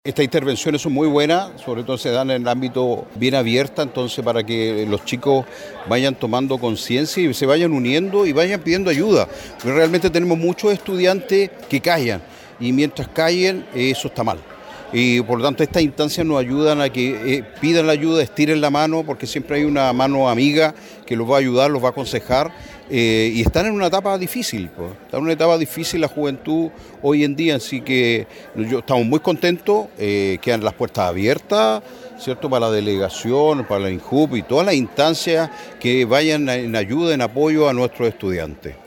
Estas intervenciones son muy buenas, sobre todo se dan en el ámbito bien abierta, entonces para que los chicos vayan tomando conciencia y se vayan uniendo y vayan pidiendo ayuda. Porque realmente tenemos muchos estudiantes que callan y mientras callen eso está mal. Y por lo tanto estas instancias nos ayudan a que pidan la ayuda, estiren la mano, porque siempre hay una mano amiga que los va a ayudar, los va a aconsejar, y están en una etapa difícil, pues. Está en una etapa difícil la juventud hoy en día, así que estamos muy contentos, quedan las puertas abiertas, ¿cierto?, para la delegación, para la INJUP y todas las instancias que vayan en ayuda, en apoyo a nuestros estudiantes.